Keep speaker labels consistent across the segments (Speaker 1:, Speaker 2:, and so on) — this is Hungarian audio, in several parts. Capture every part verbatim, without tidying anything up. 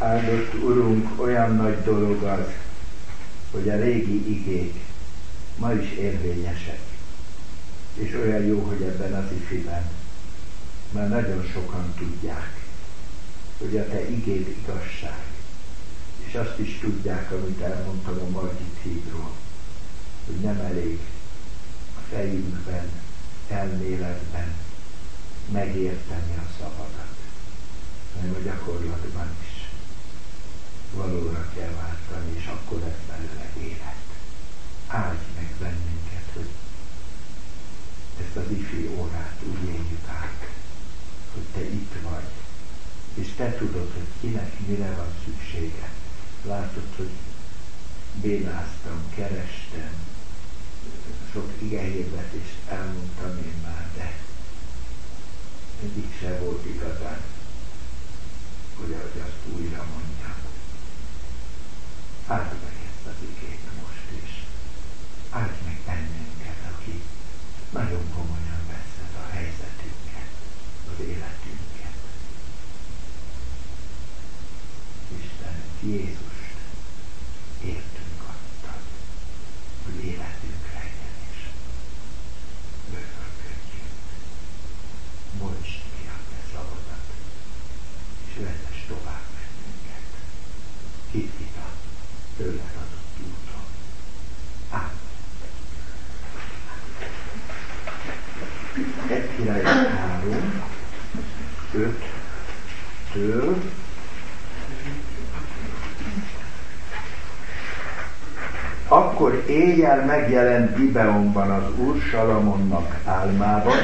Speaker 1: Áldott Urunk, olyan nagy dolog az, hogy a régi igék ma is érvényesek. És olyan jó, hogy ebben az ifiben már nagyon sokan tudják, hogy a Te igéd igazság. És azt is tudják, amit elmondtam a Margit hídról, hogy nem elég a fejünkben, elméletben megérteni a szavadat, hanem a gyakorlatban is valóra kell váltani, és akkor lesz belőle élet. Áldj meg bennünket, hogy ezt az ifi órát úgy éljük át, hogy Te itt vagy, és Te tudod, hogy kinek mire van szüksége. Látod, hogy bénáztam, kerestem, sok igehirdetést elmondtam én már, de egyik se volt igazán, hogy ahogy azt újra mondjam. Áld meg ezt az igét most is. Áld meg bennünket, aki nagyon komolyan veszed a helyzetünket, az életünket. Istenünk, Jézust értünk adtad, hogy életünk legyen is. Örökölkedjünk. Bontsd ki a Te szavadat, és vezess tovább bennünket. Hidd itt a tőled adott úton. Ámen. Egy Királyok három, öttől Akkor éjjel megjelent Gibeonban az Úr Salamonnak álmában,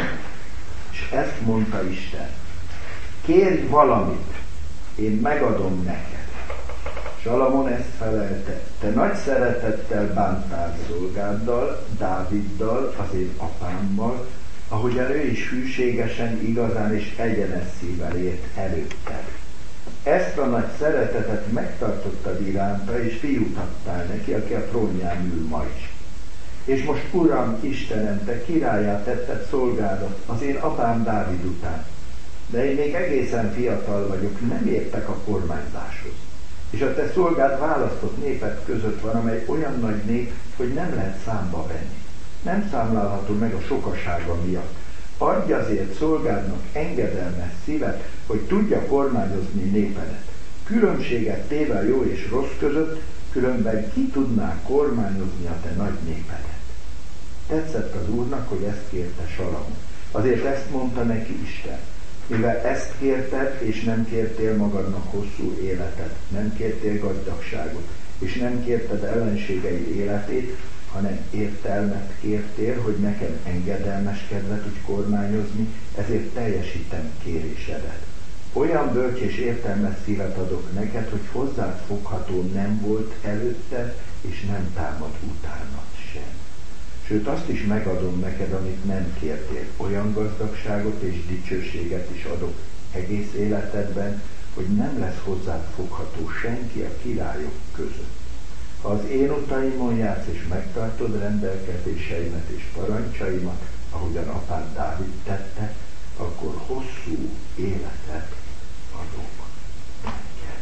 Speaker 1: és ezt mondta Isten: kérj valamit, én megadom neked. Salamon ezt felelte: te nagy szeretettel bántál szolgáddal, Dáviddal, az én apámmal, ahogyan ő is hűségesen, igazán és egyenes szívvel ért előtted. Ezt a nagy szeretetet megtartottad iránta, és fiút adtál neki, aki a trónján ül ma is. És most, Uram, Istenem, te királlyá tetted szolgádat az én apám Dávid után. De én még egészen fiatal vagyok, nem értek a kormányzáshoz. És a te szolgád választott népek között van, amely olyan nagy nép, hogy nem lehet számba venni. Nem számlálható meg a sokasága miatt. Adj azért szolgádnak engedelmes szívet, hogy tudja kormányozni népedet. Különbséget téve a jó és rossz között, különben ki tudná kormányozni a te nagy népedet. Tetszett az Úrnak, hogy ezt kérte Salamon. Azért ezt mondta neki Isten: mivel ezt kérted, és nem kértél magadnak hosszú életet, nem kértél gazdagságot, és nem kérted ellenségeid életét, hanem értelmet kértél, hogy nekem engedelmeskedve tudj kormányozni, ezért teljesítem kérésedet. Olyan bölcs és értelmes szívet adok neked, hogy hozzád fogható nem volt előtte, és nem támad utánad sem. Sőt, azt is megadom neked, amit nem kértél. Olyan gazdagságot és dicsőséget is adok egész életedben, hogy nem lesz hozzád fogható senki a királyok között. Ha az én utaimon jársz és megtartod rendelkezéseimet és parancsaimat, ahogyan apád Dávid tette, akkor hosszú életet adok neked.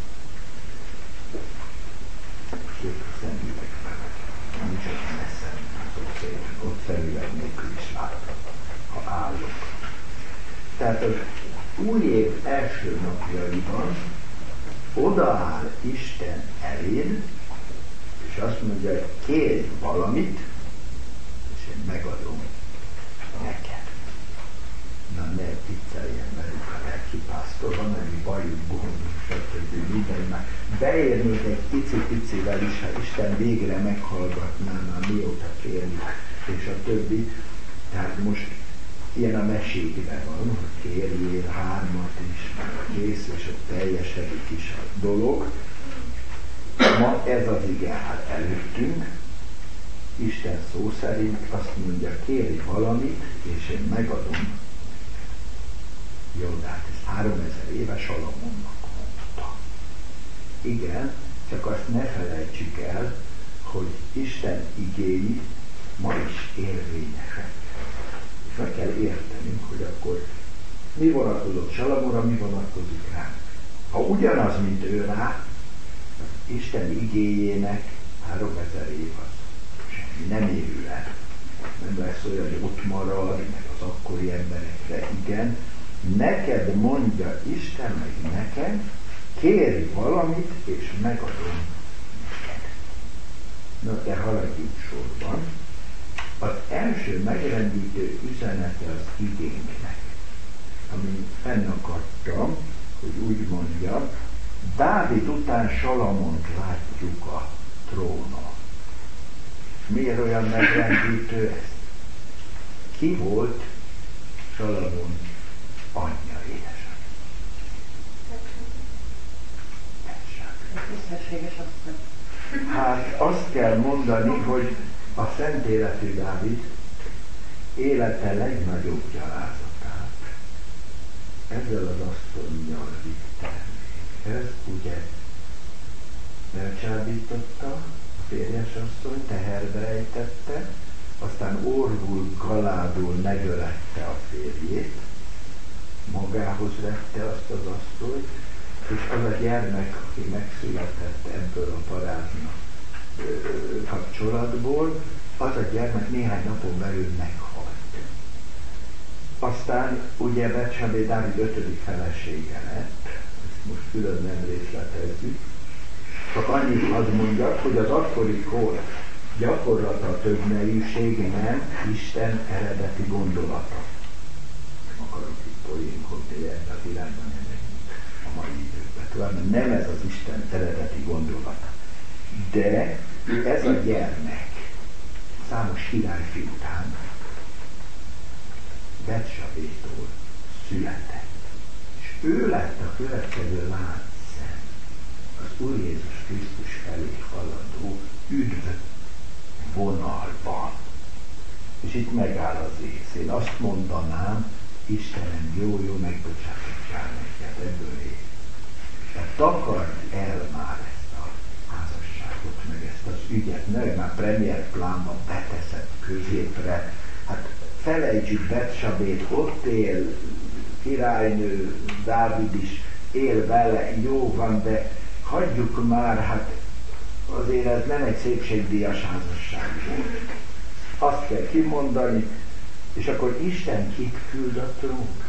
Speaker 1: Szép szemüvegben, nem csak messze, ott, ott szemüveg nélkül is látom, ha állok. Tehát az új év első napjaiban odaáll Isten eléd, és azt mondja, hogy kérj valamit, és én megadom neked. Na, ne vicceljen velük a lelkipásztor, van annyi bajuk, gondunk, stb. Minden már beérnék egy pici-picivel is, ha Isten végre meghallgatná már mióta kérni, és a többi. Tehát most ilyen a meségben van, hogy kérjél hármat is, kész, és ott teljesedik is a dolog. Ma ez az ige áll előttünk. Isten szó szerint azt mondja, kérj valamit, és én megadom. Jó, de hát ez háromezer éve Salamonnak mondta. Igen, csak azt ne felejtsük el, hogy Isten igéi ma is érvényesek. És meg kell értenünk, hogy akkor mi vonatkozott Salamonra, mi vonatkozik ránk. Ha ugyanaz, mint ő rá, Isten igéjének háromezer év az semmi, nem érül el. Nem lesz olyan, hogy ott marad, meg az akkori emberekre, igen. Neked mondja Isten, meg nekem, kérj valamit, és megadom neked. Na, de haladjunk sorban. Az első megrendítő üzenete az igénknek, amit fennakadtam, hogy úgy mondjam, Dávid után Salamont látjuk a trónon. Miért olyan megrendítő ez? Ki volt Salamon anyja, édesanyja? Hát azt kell mondani, hogy a szent életű Dávid élete legnagyobb gyalázatát ezzel az asszonnyal vitte emlékhez, ugye elcsábította a férjes asszony, teherbe ejtette, aztán orvul, galádul megölette a férjét, magához vette azt az asszonyt, és az a gyermek, aki megszületett ebből a parázna kapcsolatból, az a gyermek néhány napon belül meghalt. Aztán ugye Betsabé Dávid ötödik felesége lett, ezt most külön nem részletezzük, csak annyit hadd mondjak, hogy az akkori kor gyakorlata a többnejűség nem Isten eredeti gondolata. Nem akarok itt poénkodni ebben az irányban, nem a mai időkben, talán nem ez az Isten eredeti gondolata. De ez a gyermek számos királyfi után Betsabétól született. És ő lett a következő látszem az Úr Jézus Krisztus felé haladó üdv vonalban. És itt megáll az ész. Én azt mondanám, Istenem, jó, jó, megbocsátottál neked, ebből él. De takard el már ezt a házasságot, meg ezt az ügyet, ne, már premier plánban beteszed középre. Hát felejtsük Betsabét, ott él, királynő, Dávid is él vele, jó van, de hagyjuk már, hát azért ez nem egy szépségdíjas házasság volt. Azt kell kimondani, és akkor Isten kit küld a trónra?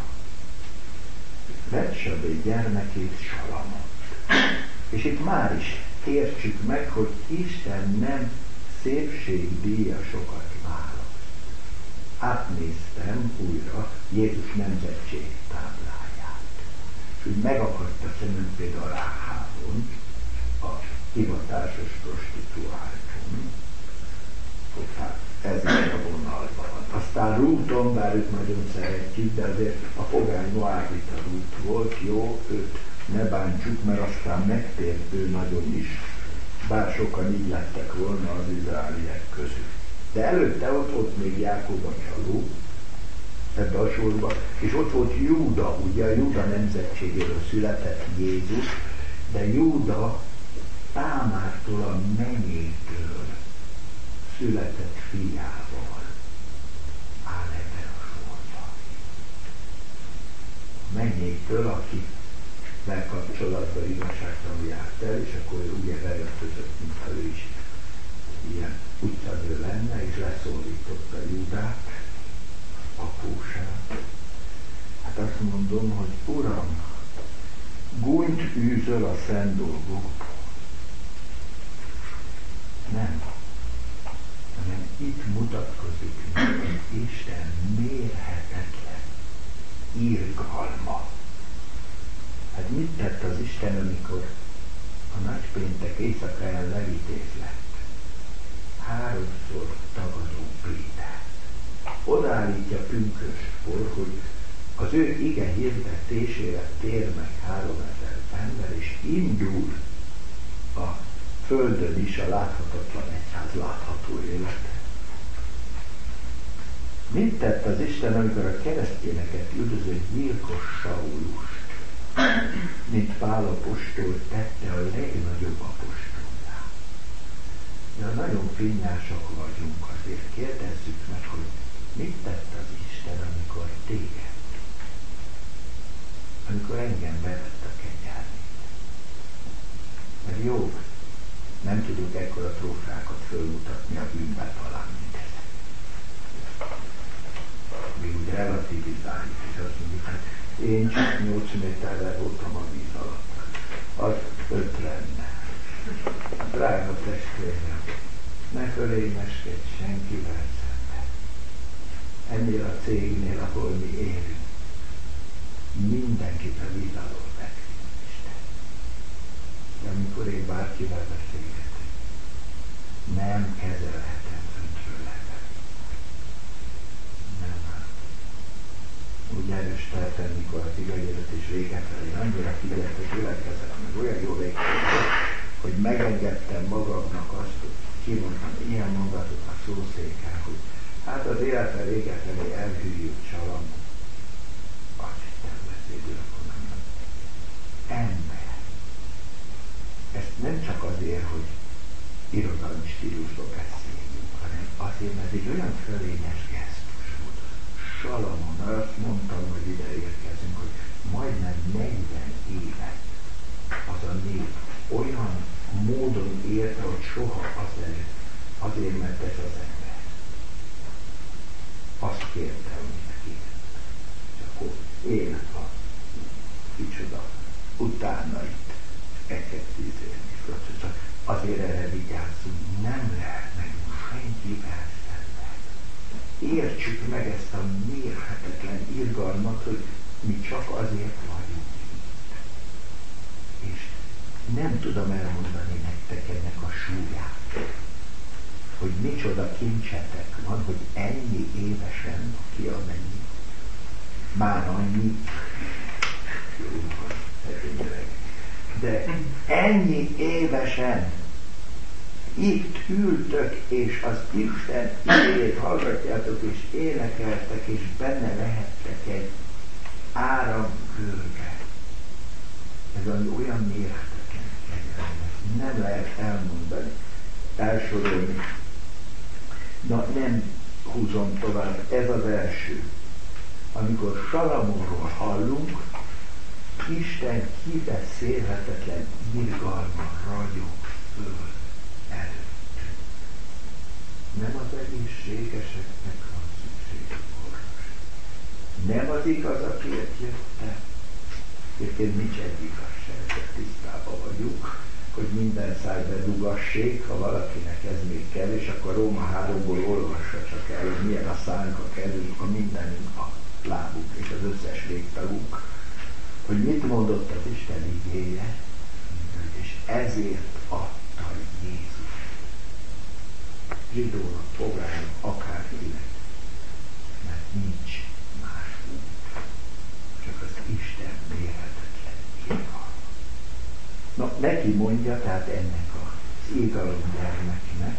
Speaker 1: Betsabé gyermekét, Salamont. És itt már is értsük meg, hogy Isten nem szépségdíjasokat választ. Átnéztem újra Jézus nemzetség tábláját. És úgy megakadta szemünk például Ráhávon, a hivatásos prostituáltson. Hát ez is a vonalban. Aztán Rúton, bár őt nagyon szeretjük, de azért a pogány Moábita Rút volt, jó, őt ne bántsuk, mert aztán megtért ő nagyon is, bár sokan így lettek volna az izraeliek közül. De előtte ott volt még Jákob a csaló, ebbe a sorba, és ott volt Júda, ugye a Júda nemzetségéről született Jézus, de Júda Támártól, a mennyétől született fiával áll ebben a sorban. Mennyétől, aki belkapcsolatban igazságtalanul járt el, és akkor ő ugye beöltözött, mintha ő is ilyen utcadő lenne, és leszólította Júdát, apósát. Hát azt mondom, hogy Uram, gúnyt űzöl a szent dolgokból. Nem, hanem itt mutatkozik meg Isten mérhetetlen irgalma. Hát mit tett az Isten, amikor a nagypéntek éjszakáján levitéz lett? Háromszor tagadó Péter. Odaállítja pünkös por, hogy az ő ige hirdetésére tér meg háromezer ember, és indul a földön is a láthatatlan egyház látható élete. Mit tett az Isten, amikor a keresztényeket üldöző gyilkos Saulust, mint Pál apostol tette a legnagyobb apostollá? De nagyon finnyásak vagyunk, azért kérdezzük meg, hogy mit tett az Isten, amikor téged, amikor engem bevett a kegyelmét. jó. Nem tudunk ekkora trófeákat fölmutatni a bűnben talán, mint ezek. Mi úgy relativizáljuk, és azt mondjuk, hát én csak nyolc méterre voltam a víz alatt. Az öt lenne. Drága testvérem, ne fölényeskedj senkivel szemben. Ennél a cégnél, ahol mi élünk, mindenkit a víz alól beklik Isten. De amikor én bárkivel beszélgetek, nem kezelhetem föntről lefelé. Nem áll. Úgy erős teltem, mikor az igazélet is véget felé, annyira figyelt a gyülekezet, meg olyan jó végtelen, hogy megengedtem magamnak azt, hogy kimondtam ilyen mondatot a szószéken, hogy hát az élete vége felé elhűljük Salamon. Azt hittem beszélül, akkor mondom, ember. Ezt nem csak azért, hogy irodalmi stílusban beszéljünk, hanem azért, mert egy olyan fölényes gesztus volt. Salamon, azt mondtam, hogy ide érkezünk, hogy majdnem negyven évet az a nép olyan módon érte, hogy soha azelőtt, azért, mert ez az ember. Azt kérte, amit kért. És akkor én, ha kicsoda, utána itt ekettízélni. Azért erre vigyázzunk, nem lehet nekünk senkivel szemben. Értsük meg ezt a mérhetetlen irgalmat, hogy mi csak azért vagyunk itt. És nem tudom elmondani nektek ennek a súlyát, hogy micsoda kincsetek van, hogy ennyi évesen, ki amennyi, már annyi, jó van, de ennyi évesen itt ültök, és az Isten igéjét hallgatjátok, és énekeltek, és benne lehettek egy áramkörbe. Ez olyan mérhetetlen kegyelem, ezt nem lehet elmondani, elsorolni. Na, nem húzom tovább, ez az első. Amikor Salamonról hallunk, Isten kibeszélhetetlen irgalma ragyog föl előttünk. Nem az egészségeseknek van szükségük orvos. Nem az igaz, akiért jöttem. Egyébként nincs egy igazság, ezzel tisztában vagyunk, hogy minden szájba dugassék, ha valakinek ez még kell, és akkor Róma háromból olvassa csak el, hogy milyen a szánk, a kezünk, a mindenünk, a lábunk és az összes végtagunk, hogy mit mondott az Isten igéje, és ezért adta Jézus. Zsidónak, pogánynak, akárkinek, mert nincs más út, csak az Isten mérhetetlen irgalma. Na, neki mondja, tehát ennek az idalomgyermeknek,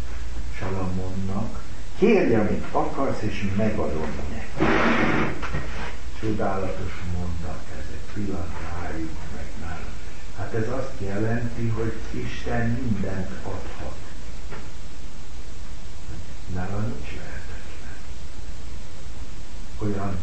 Speaker 1: Salamonnak, kérj, amit akarsz, és megadom neki. Csodálatos mondat, ezek pillanatra álljuk meg nála. Hát ez azt jelenti, hogy Isten mindent adhat. Nála nincs lehetetlen. Olyan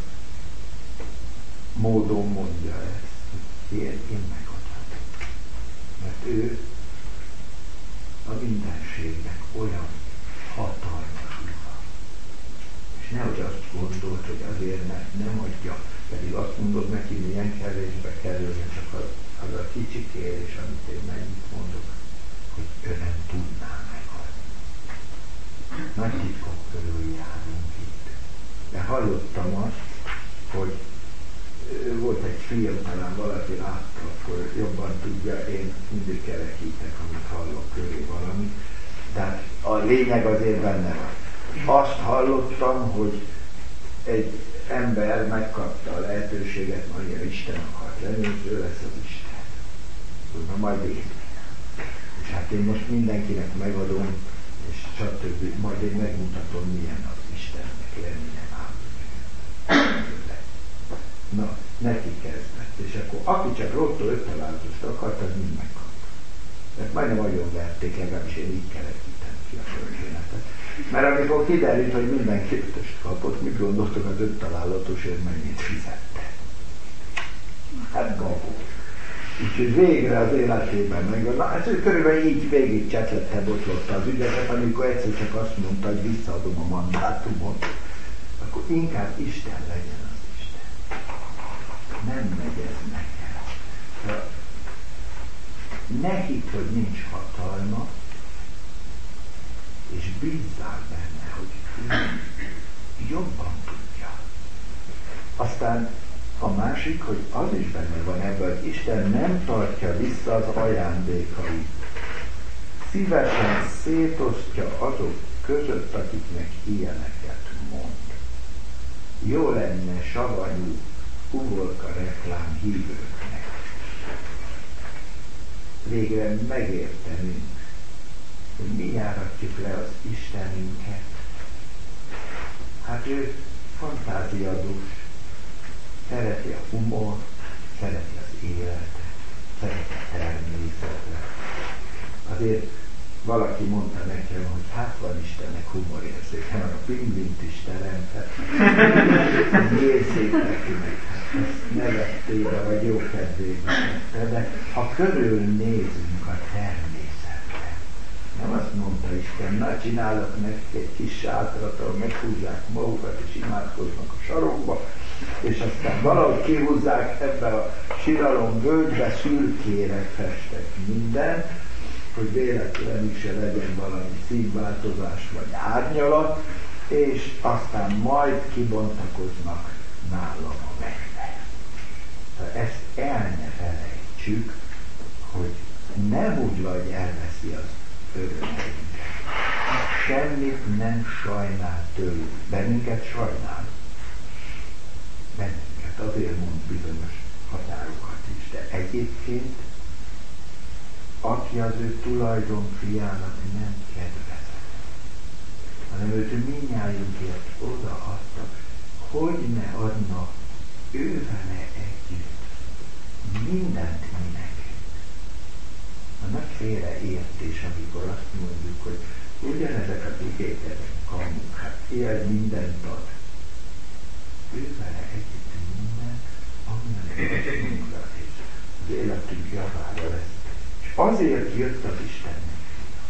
Speaker 1: módon mondja ezt, hogy én, én megadhatom. Mert ő a mindenségnek olyan hatalmas ura. És nehogy azt gondolt, hogy azért, mert nem adja, pedig azt mondod neki, milyen kevésbe kerülni, csak az, az a kicsi kérés, amit én mennyit mondok, hogy ő nem tudná megadni. Nagy titkok körül járunk itt. De hallottam azt, hogy volt egy film, talán valaki látta, akkor jobban tudja, én mindig kerekítek, amit hallok köré valamit. Tehát a lényeg azért benne van. Azt hallottam, hogy egy ember megkapta a lehetőséget, majd Isten akart lenni, és ő lesz az Isten. Tudna, majd én. És hát én most mindenkinek megadom, és stb. Majd én megmutatom, milyen az Istennek lenni, nem ám. Na, neki kezdett. És akkor aki csak rottó öt találatot akart, az mind megkapta. Mert majdnem nagyon verték, legalábbis én így kerekítem ki a történetet. Mert amikor kiderült, hogy mindenki ötöst kapott, mit gondoltok az öt találatosért mennyit fizette? Hát babó. Úgyhogy végre az életében meg. Na, ez körülbelül így végig csetlette, botlotta az ügyeket, amikor egyszer csak azt mondta, hogy visszaadom a mandátumot. Akkor inkább Isten legyen az Isten. Nem megy ez nekem. De ne hidd, hogy nincs hatalma, és bízzál benne, hogy ő jobban tudja. Aztán a másik, hogy az is benne van ebben, hogy Isten nem tartja vissza az ajándékait. Szívesen szétosztja azok között, akiknek ilyeneket mond. Jó lenne savanyú uborka reklám hívőknek. Végre megértenünk, hogy mi járatjuk le az Istenünket. Hát ő fantáziadós, szereti a humor, szereti az életet, szereti a természetet. Azért valaki mondta nekem, hogy hát van Istennek humorérzéke, mert a pingvint is teremtett. Jézzétek meg, hát ezt nevettébe vagy jó kedvébe tette, de ha körülnézünk a természetben, nem azt mondta Isten, na csinálok nekik egy kis sátrat, ahol meghúzzák magukat és imádkoznak a sarokba, és aztán valahogy kihúzzák ebbe a síralom völgybe, szürkére festek mindent, hogy véletlenül se legyen valami színváltozás vagy árnyalat, és aztán majd kibontakoznak nálam a mennybe. Ezt el ne felejtsük, hogy nem úgy vagy elveszi az örömeinket. Semmit nem sajnál tőlük. Bennünket sajnál. Bennünket azért mond bizonyos határokat is, de egyébként aki az ő tulajdon fiának nem kedvezett, hanem őt mindnyájunkért odaadta, hogy ne adna ő vele együtt mindent mi nekünk. A nagy félreértés, amikor azt mondjuk, hogy ugyanezek az igéket kamuk, hát ilyen mindent ad. Ő vele együtt minden, ami a számunkra és az életünk javára lesz. Azért jött az Istennek.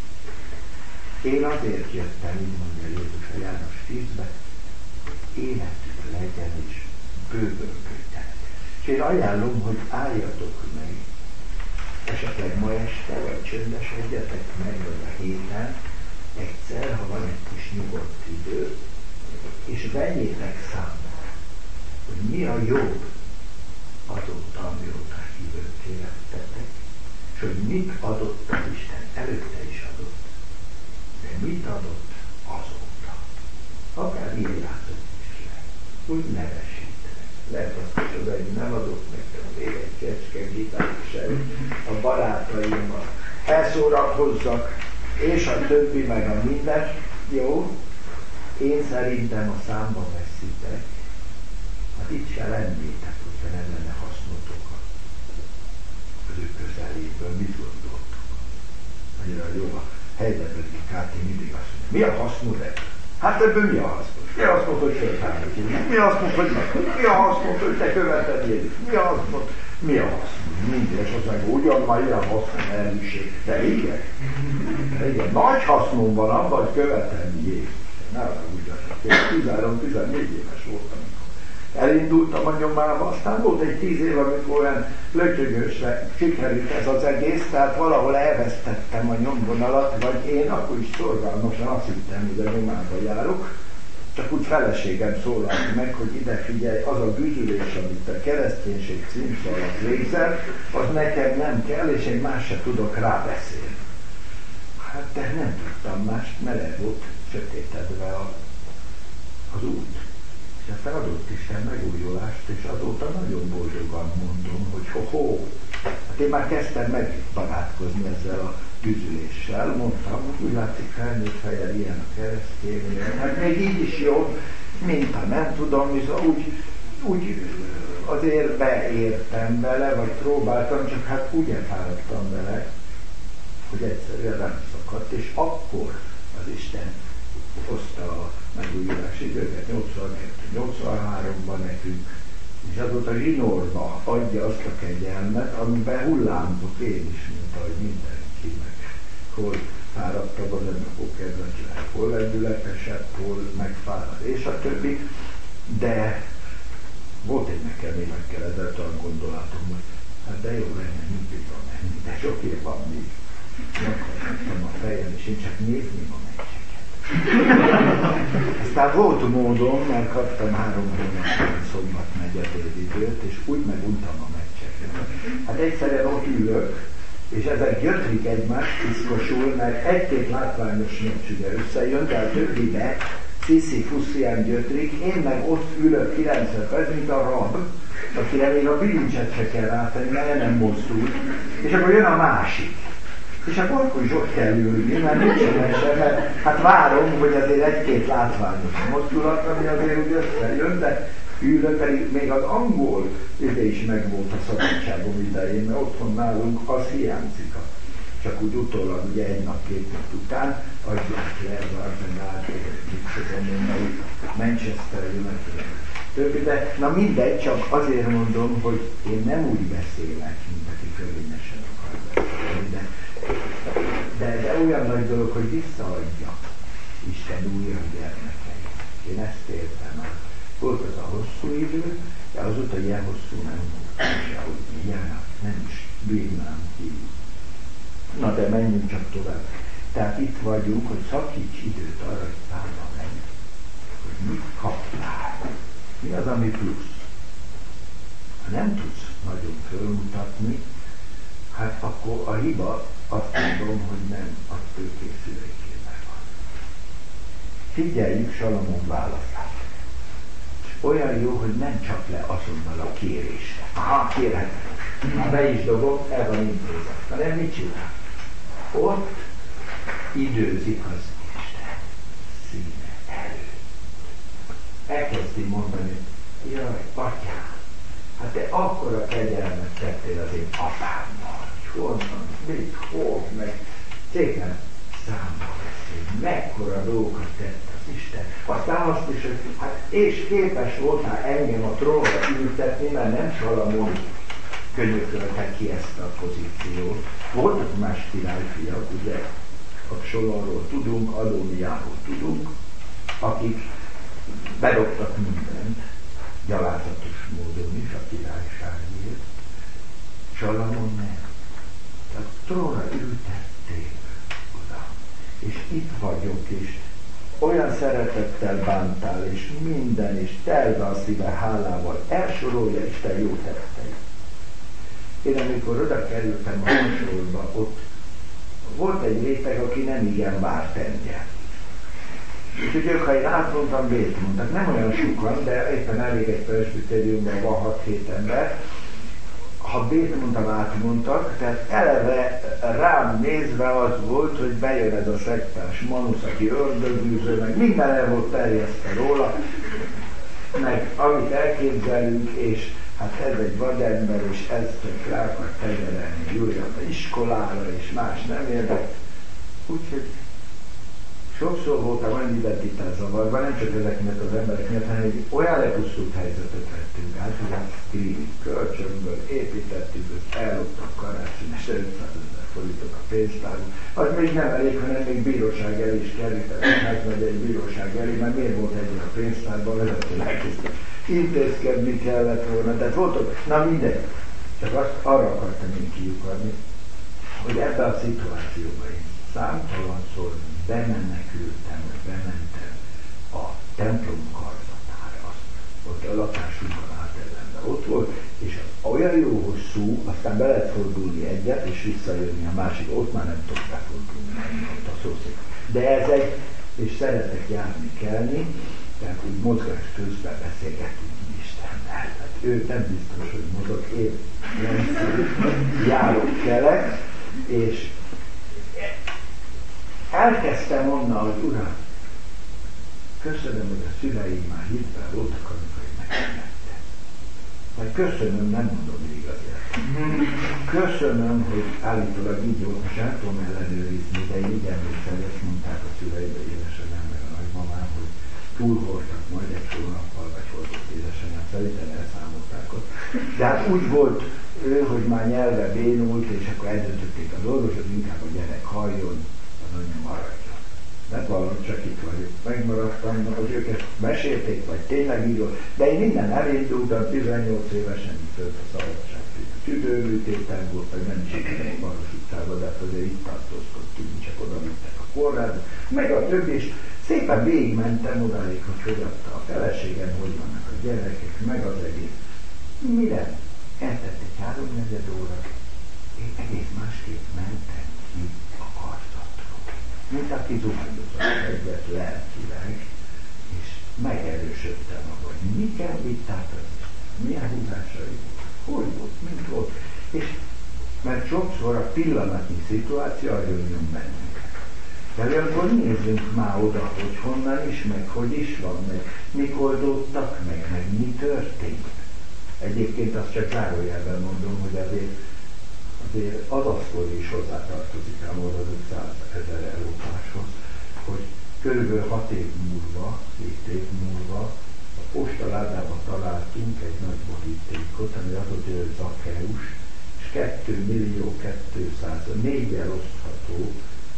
Speaker 1: Én azért jöttem, így mondja Jézus a János tízbe, hogy életük legyen és bővölködjen. És én ajánlom, hogy álljatok meg, esetleg ma este, vagy csöndesedjetek meg, vagy a héten, egyszer, ha van egy kis nyugodt idő, és vegyétek számba, hogy mi a jobb azóta, amióta hívőkké lettetek, és hogy mit adott az Isten, előtte is adott, de mit adott azóta. Akár írjátok is le, úgy nevesítenek. Lehet azt is oda, hogy nem adott nekem még egy kecske gitárt sem, a barátaimmal elszórakozzak, és a többi meg a minden. Jó, én szerintem a számba veszitek, hát itt se lennétek, hogyha nem lenne hasznotok az ő közeléből. Mit gondoltok? Annyira jó a helyzetben Káti mindig azt mondja, mi a hasznod ebből? Hát ebből mi a hasznos? Mi a hasznos, hogy föltállítjuk? Mi a hasznos, hogy meg? Mi a hasznos, hogy te követed Jézus? Mi a hasznos? Mi a hasznos? Mindig, és azt mondja, ugyan már ilyen hasznos elviség. De igen. De igen. Nagy hasznom van abban, hogy követem Jézus. Ne arra ugyanak. Én tizenhárom-tizennégy éves voltam. Elindultam a nyomába, aztán volt egy tíz év, amikor olyan lötyögősre sikerült ez az egész, tehát valahol elvesztettem a nyomvonalat, vagy én akkor is szorgalmasan azt hittem, hogy a nyomába járok, csak úgy feleségem szólalt meg, hogy ide figyelj, az a güzülés, amit a kereszténység címszó alatt végzel, az nekem nem kell, és én más se tudok rábeszélni. Hát de nem tudtam mást, mert el volt sötétedve a, az út. És aztán adott Isten megújulást, és azóta nagyon boldogan mondom, hogy ho-ho, hát én már kezdtem megbarátkozni ezzel a güzüléssel, mondtam, hogy úgy látszik felnőtt fejjel ilyen a keresztény, hát még így is jó, mint ha nem tudom, és úgy, úgy azért beértem vele, vagy próbáltam, csak hát úgy elfáradtam vele, hogy egyszerűen nem szakadt, és akkor az Isten hozta a megújulási időket, nyolcvankettő nyolcvanháromban nekünk És azóta zsinórba adja azt a kegyelmet, amiben hullámzok én is, mint ahogy mindenki, meg hol fáradtabb az ember, hol kedvetlen, hol lendületesebb, hol megfárad, és a többi. De volt egy nekem évekkel ezelőtt olyan gondolatom, hogy hát de jó lenne mindig van menni, de sok év van még. Meghatottam a fejem, és én csak nézném a meccseket. Aztán volt módom, mert kaptam három hónapban szombat negyedév időt, és úgy meguntam a meccseket. Hát egyszerűen ott ülök, és ezek gyötrik egymást piszkosul, mert egy-két látványos meccs ugye összejön, de a többibe sziszi-fuszián gyötrik, én meg ott ülök kilencven perc, mint a rab, akire még a bilincset se kell rátenni, mert nem mozdul, és akkor jön a másik. És akkor akkor is ott kell ülni, mert nincsen sem, mert hát várom, hogy azért egy-két látványos mozdulat, ami azért úgy összejön, de ülök, pedig még az angol ide is megvolt a szabadságom idején, mert otthon nálunk az hiányzik. Csak úgy utólag, ugye egy nap, két nap után adják le az Arsenal, mit tudom én, mert Manchester United. Többi, de na mindegy, csak azért mondom, hogy én nem úgy beszélek, mint aki fölényesen akar beszélni, de, de, de olyan nagy dolog, hogy visszaadja Isten újra gyermekei. Én ezt értem. Volt az a hosszú idő, de azóta ilyen hosszú nem volt, ahogy ilyen, nem is bírnám ki. Na de menjünk csak tovább. Tehát itt vagyunk, hogy szakíts időt arra, hogy Pálba menj. Hogy mit kaptál? Mi az, ami plusz? Ha nem tudsz nagyon fölmutatni, hát akkor a hiba azt mondom, hogy nem a tőkészülékében van. Figyeljük Salamon válaszát. És olyan jó, hogy nem csak le azonnal a kérésre. Aha, kérhetem. Ha be is dobom, el van intézet. Hanem mit csinál? Ott időzik az Isten színe előtt. Elkezdi mondani, jaj, atyám, hát te akkora kegyelmet tettél az én apámmal, hogy honnan, mit, hol, meg szépen számba beszél, mekkora dolgokat tett az Isten. Aztán azt is, hogy hát és képes voltál engem a trónra ültetni, mert nem Salamon könyökölte ki ezt a pozíciót. Voltak más királyfiak, ugye, Absalomról tudunk, Adóniáról tudunk, akik bedobtak mindent, gyalázatos módon is a királyságért. Salamon nem. Tehát trónra ültették oda. És itt vagyok, és olyan szeretettel bántál, és minden, és telve a szíve hálával elsorolja Isten jó tetteit. Én amikor oda kerültem a hasonlóba, ott volt egy réteg, aki nem igen várt engem. Úgyhogy ők, ha én átmondtam, bét mondtak. Nem olyan sokan, de éppen elég egy presbitériumban van hat-hét ember. Ha bét mondtam, átmondtak, tehát eleve rám nézve az volt, hogy bejön ez a szektás Manusz, aki ördögűző, meg minden el volt terjesztve róla, meg amit elképzelünk, és hát ez egy vadember, és ezt csak rá akar tenyerelni Júliát a iskolára, és más nem érdek. Úgyhogy sokszor voltam olyan identitászavarban, nem csak ezek miatt az emberek miatt, hanem egy olyan lepusztult helyzetet vettünk át, hogy a screening kölcsönből építettük, hogy elloptak karácsony, és ötszázezer forintot a pénztárunk. Az még nem elég, hanem még bíróság elé is kerültek, megmegy egy bíróság elé, mert miért volt egy a pénztárban, vezető elkezdtek. Intézkedni kellett volna, tehát voltak, na mindegy. Csak azt arra akartam én kiukadni, hogy ebben a szituációban én számtalanszor bemenekültem, bementem a templom karzatára, ott a lakásunkon átellenben ott volt, és olyan jó hosszú, aztán be lehet fordulni egyet, és visszajönni a másik, ott már nem tudok befordulni, ott a szószék. De ez egy, és szeretek járni kelni, tehát úgy mozgás közben beszélgetünk Istennel. Hát ő nem biztos, hogy mozog, én nem járok kelek, és elkezdtem onnan, hogy Uram, köszönöm, hogy a szüleim már hitben voltak, amikor én megszülettem. Vagy köszönöm, nem mondom még azért. Köszönöm, hogy állítólag így volt, most nem tudom ellenőrizni, de így emlékszem, hogy ezt mondták a szüleim, vagy édesanyám, meg a nagymamám, hogy túlhordtak majd egy hónappal, vagy hordott édesanyám, szerintem elszámolták, diákot. De hát úgy volt ő, hogy már nyelve bénult, és akkor eldöntötték az orvosok, inkább a gyerek halljon, az anya maradjon. Mert valahogy csak itt vagyok. Megmaradtam, hogy ők ezt mesélték, vagy tényleg így volt. De én minden elindultam, tizennyolc évesen itt tölt a szabadság. Tüdőműtéten volt, vagy nem is a Maros utcában, de hát azért itt tartózkodtunk, csak oda vittek a kórházba, meg a többi, és szépen végigmentem odaig, hogy hogy adta a feleségem, hogy vannak a gyerekek, meg az egész. Mire? Eltett egy háromnegyed óra, én egész másképp mentem ki a karzatról. Mint aki zuhanyozott egyet lelkileg, és megerősödtem abban, hogy mi kell itt át az milyen húzásai volt, hogy volt, mint volt. És mert sokszor a pillanatnyi szituáció agyonnyom bennünket. De akkor nézzünk már oda, hogy honnan is, meg hogy is van, meg mik oldódtak meg, meg mi történt. Egyébként azt csak zárójelben mondom, hogy azért, azért az aszkoli is hozzátartozik ám oda százezer európáshoz, hogy körülbelül hat év múlva, hét év múlva a postaládába találtunk egy nagy borítékot, ami az volt, hogy Zakkeus, és két millió kétszáz, négyel osztható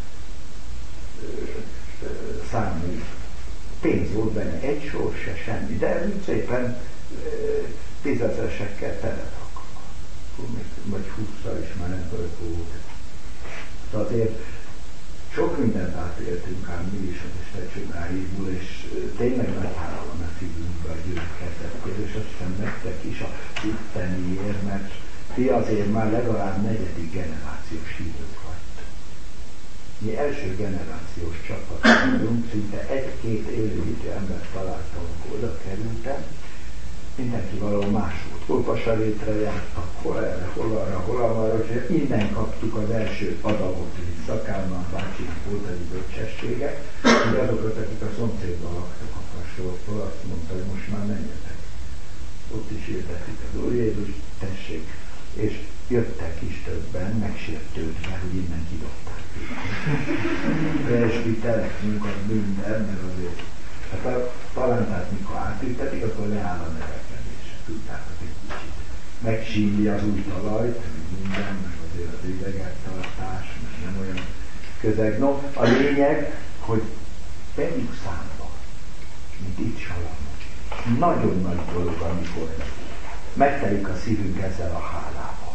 Speaker 1: számú pénz volt benne, egy sor se semmi, de szépen tízezeresekkel telerakva. Vagy hússzal is már nem tudok volt. Tehát azért sok mindent átéltünk ám mi is az Isten csodáiból, és tényleg nagy hálom a szívünkbe a gyülekezettél, és azt hiszem nektek is a itteniért, mert ti azért már legalább negyedik generációs hívők vagytok. Mi első generációs csapat vagyunk, szinte egy-két élő hitű embert találtam, amikor oda kerültem, mindenki valahol más volt. Hol Pasarétre jártak, hol erre, hol arra, hol arra, és innen kaptuk az első adagot, hogy Szakálmán bácsinak volt egy bölcsessége, hogy azokat, akik a szomszédban laktak a Pastortól, azt mondta, hogy most már menjetek. Ott is értetik az Úr Jézus, tessék. És jöttek is többen, megsértődve, hogy innen kidobták őket. Presbiterek, munkat, minden, mert azért, hát a palántát mikor átültetik, akkor leáll a növekedés. Tudtátok egy kicsit. Megsíli az új talajt, minden, meg azért az idegektartás, meg nem olyan közeg. No, a lényeg, hogy vegyük számba, mint itt Salamon. Nagyon nagy dolog, amikor megteljük a szívünk ezzel a hálával.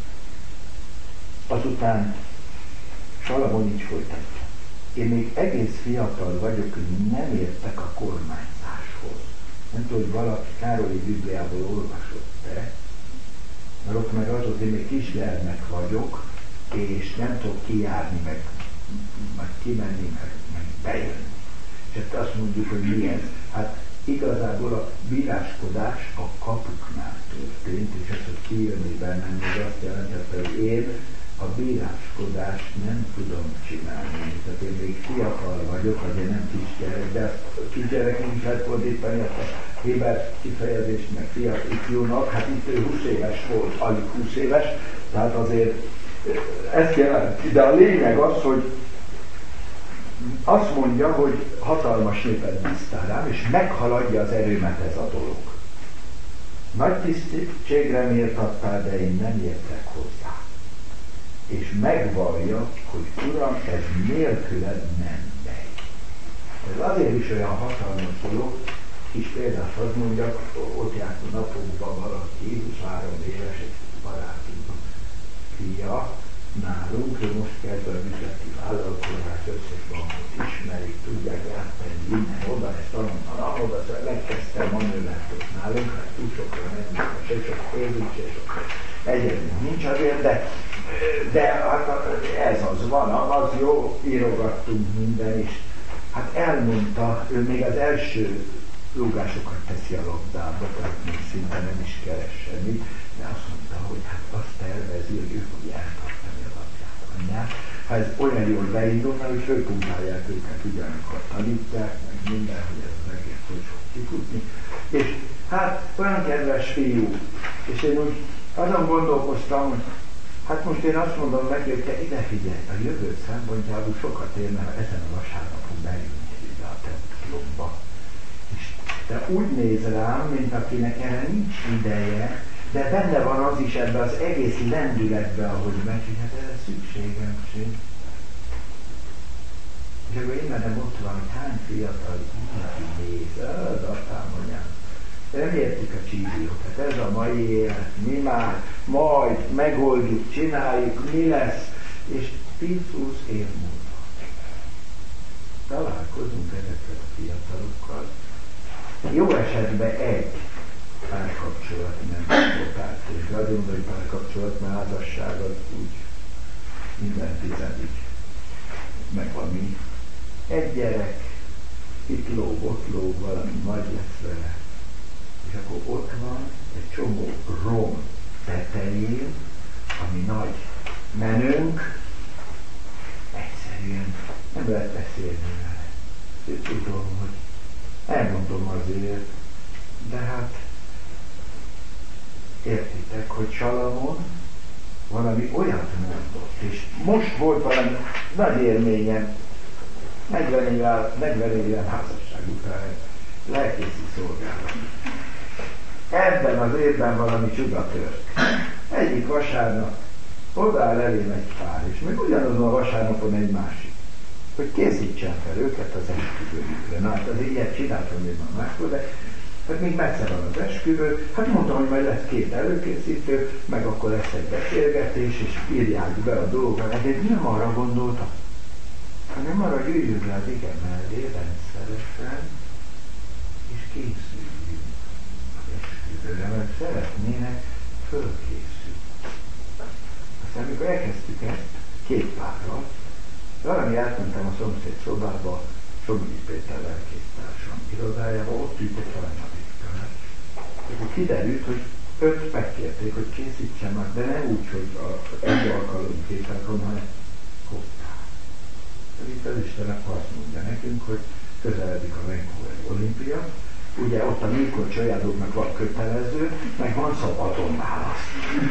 Speaker 1: Azután Salamon így folytatja. Én még egész fiatal vagyok, hogy nem értek a kormányzáshoz. Nem tudom, hogy valaki Károlyi Bibliából olvasott-e, mert ott meg az, hogy én még kisgyermek vagyok, és nem tudok kijárni, meg, meg kimenni, meg, meg bejönni. És ezt azt mondjuk, hogy mi ez? Hát igazából a bíráskodás a kapuknál történt, és ezt, hogy kijönni bennem, még azt jelentette, hogy én a bíráskodást nem tudom csinálni. Tehát én még fiatal vagyok, azért nem kisgyerek, de a kisgyerek nincs lehet fordítani ezt a héber kifejezést, meg fiatal ifjúnak, hát itt ő húsz éves volt, alig húsz éves, tehát azért ezt jelenti. De a lényeg az, hogy azt mondja, hogy hatalmas népet bíztál rám, és meghaladja az erőmet ez a dolog. Nagy tisztségre méltattál, de én nem értek hozzá. És megvallja, hogy Uram, ez nélküled nem megy. Ez azért is olyan hatalmas dolog, kis példát hadd mondjak, ott járt a napokban valaki, huszonhárom éves, egy barátunk fia, nálunk, ő most kezd a üzleti vállalkozás, összes bankot ismerik, tudják átmenni innen, oda, ezt onnan, ahoda, szóval megkezdtem manővertot nálunk, hát túl sokra menni, se sok pénzünk, se sok egyedül nincs azért, de, de hát ez az van, az jó, írogattunk minden is. Hát elmondta, ő még az első rúgásokat teszi a labdába, tehát még szinte nem is keres semmit, de azt mondta, hogy hát azt tervezi, hogy ő fogja eltartani az apját, anyját. Ha ez olyan jól beindulna, hogy fölpumpálják őket ugyanakkor tanítják, meg minden, hogy ez az egész hogy fog kifutni. És hát olyan kedves fiú, és én úgy azon gondolkoztam, hogy hát most én azt mondom neki, hogy te ide figyelj, a jövő szempontjából sokat érne, ha ezen a vasárnapon bejönnél ide a templomba. És de úgy néz rám, mint akinek erre nincs ideje, de benne van az is ebben az egész lendületben, ahogy megy, hogy hát erre szükségem sincs. És akkor én menem ott van, hogy hány fiatal így néz, az apám, anyám. Nem értik a csíziókat, ez a mai élet, mi már, majd megoldjuk, csináljuk, mi lesz, és tíz-húsz év múlva találkozunk ezekkel a fiatalokkal. Jó esetben egy párkapcsolat nem volt átérve. Azért mondom, hogy párkapcsolat, mert házasság az úgy minden tizedik meg van mi. Egy gyerek, itt lóg, ott lóg, valami nagy lesz vele. És akkor ott van egy csomó rom tetején, ami nagy menőnk, egyszerűen nem lehet beszélni vele. Én tudom, hogy elmondom azért, de hát értitek, hogy Salamon valami olyat mondott, és most volt valami nagy élményem, negyven éven házasság után lelkészi szolgálat. Ebben az évben valami csuda tört. Egyik vasárnap odaáll elém egy pár, és még ugyanazon a vasárnapon egy másik, hogy készítsen fel őket az esküvőjükre. Na hát az ilyet csináltam még már máskor, de hát még messze van az esküvő, hát mondtam, hogy majd lesz két előkészítő, meg akkor lesz egy beszélgetés, és írják be a dolgokat, de nem arra gondoltam, hanem arra, hogy jöjjön le az ige mellé rendszeresen, és készüljünk az esküvőre, mert szeretnének fölkészülni. Aztán amikor elkezdtük ezt, két párral, valami átmentem a szomszéd szobába, Somogyi Péter lelkésztársam irodájába, ott ült egy harmadikkel. Akkor kiderült, hogy öt megkérték, hogy készítsen meg, de nem úgy, hogy a egy alkalom képekon, hanem hoppá. Itt az Istenek azt mondja nekünk, hogy közeledik a Vancouver olimpia, ugye ott a mikor családoknak van kötelező, meg van szabadon választ.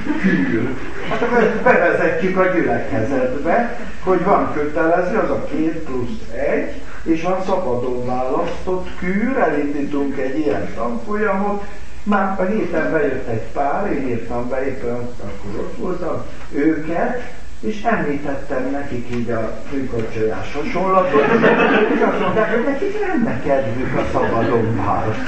Speaker 1: Hát akkor bevezetjük a gyülekezetbe, hogy van kötelező, az a két plusz egy, és van szabadon választott kür, elindítunk egy ilyen tanfolyamot. Már a héten bejött egy pár, én írtam be, éppen akkor ott voltam, őket, és említettem nekik így a műkorcsolyás hasonlatot, és azt mondták, hogy nekik lenne kedvük a szabadon választ.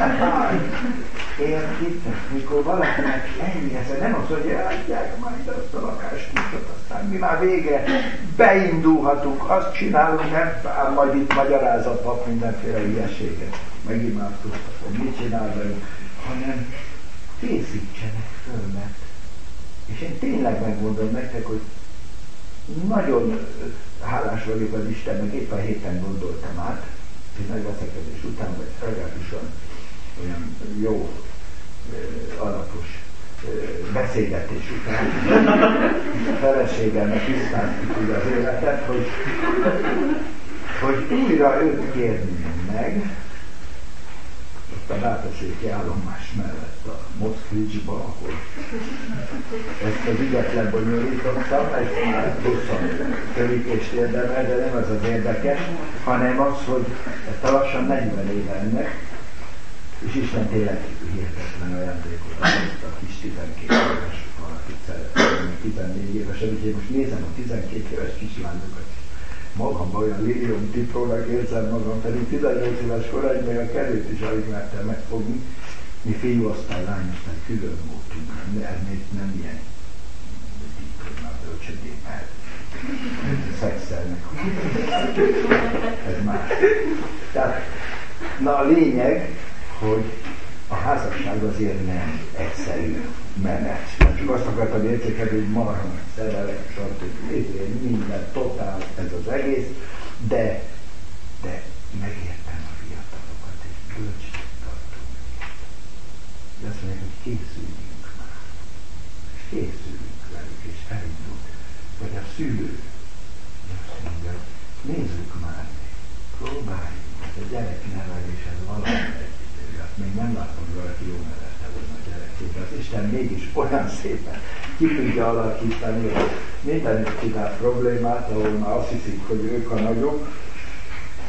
Speaker 1: Értitek, mikor valakinek ennyi esze, nem az, hogy elhagyják majd azt a lakáskulcsot, aztán mi már végre beindulhatunk, azt csinálunk, nem áll majd itt magyarázatnak mindenféle hülyeséget, megimádkoztak, hogy mit csinál velünk, hanem készítsenek föl, mert és én tényleg megmondom nektek, hogy nagyon hálás vagyok az Istennek, éppen a héten gondoltam át, és nagy veszekedés után, vagy legalábbis olyan jó, alapos beszélgetés után, a feleségemnek tisztáztuk ugye az életet, hogy, hogy újra őt kérni meg, ott a Rátaséki állomás mellett a Moszkvicsba, ahol ezt az ügyet lebonyolítottam, és már huszon körítést érdemel, de nem az az érdekes, hanem az, hogy ezt lassan negyven éve ennek, és Isten tényleg hihetetlen ajándékot adott a kis tizenkét éves valakit szeretném, tizennégy éves, úgyhogy most nézem a tizenkét éves kislányokat, magamban olyan lilium titrónak érzem magam, pedig tizennyolc éves koráig még a került is alig mertem megfogni. Mi fiúosztály, lányosztály külön voltunk, mert még nem ilyen titkosnál bölcsödé, mert szexelnek. Ez más. Tehát, na a lényeg, hogy a házasság azért nem egyszerű menet. Csak azt akartam érzékelni, hogy marha meg szerelek, stb. Minden totál ez az egész, de, de megértem a fiatalokat, és bölcsét tartunk. De azt mondják, hogy készüljünk már. És készüljünk velük, és elindult. Vagy a szülő. Azt mondja, nézzük már, próbáljuk, hogy a gyereknevelés ez valami. Még nem láttam, hogy valaki jól nevelte volna a gyerekét. Az Isten mégis olyan szépen ki tudja alakítani, hogy mindenütt csinál problémát, ahol már azt hiszik, hogy ők a nagyok,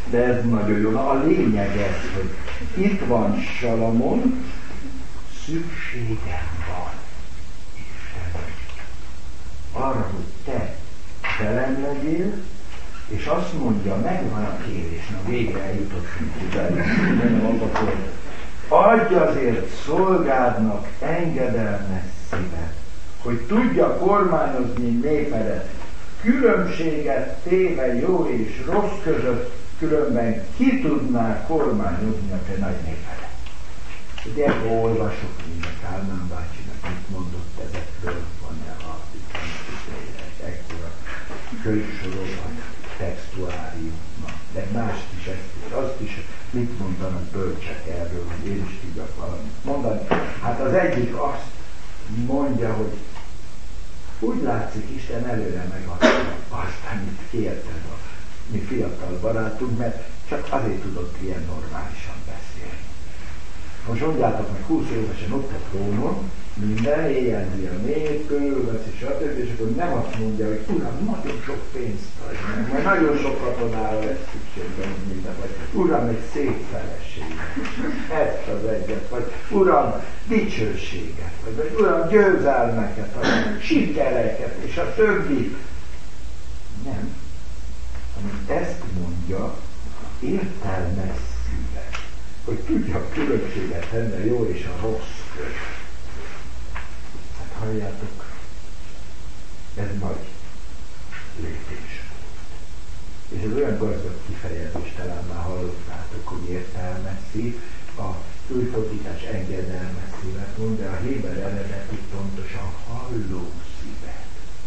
Speaker 1: De ez nagyon jó. Na, a lényeg ez, hogy itt van Salamon, szükségem van Istennek arra, hogy te velem legyél, és azt mondja, megvan a kérés, na végre eljutottunk ide, nem abba, adj azért szolgádnak engedelmes szívet, hogy tudja kormányozni népedet, különbséget téve jó és rossz között, különben ki tudná kormányozni a te nagy népedet. Ugye ebből olvasok mindent, Kálmán bácsinak mit mondott ezekről, van-e a ekkora könyvsorolvat, textuáriumnak, de mást is, ezt is, azt is, mit mondanak bölcsek erről, hogy én is tudjak valamit mondani. Hát az egyik azt mondja, hogy úgy látszik, Isten előre megadta azt, amit kérted a mi fiatal barátunk, mert csak azért tudott ilyen normálisan beszélni. Most mondjátok meg, húsz évesen ott a trónon, minden éjjelzi a nép, körülveszi, stb. És akkor nem azt mondja, hogy uram, nagyon sok pénzt adj meg, majd nagyon sok katonára lesz szükségben, minden, vagy uram, egy szép feleséget, ezt az egyet, vagy uram, dicsőséget, vagy, vagy uram, győzelmeket, vagy sikereket, és a többi. Nem. Hanem ezt mondja, értelmes szíve, hogy tudja különbséget tenni a jó és a rossz között. Hát halljátok, ez nagy lépés. És ez olyan gazdag kifejezés, talán már hallottátok, hogy értelmes szív, a újfordítás engedelmes szívet mond, de a héber eredeti pontosan halló szívet.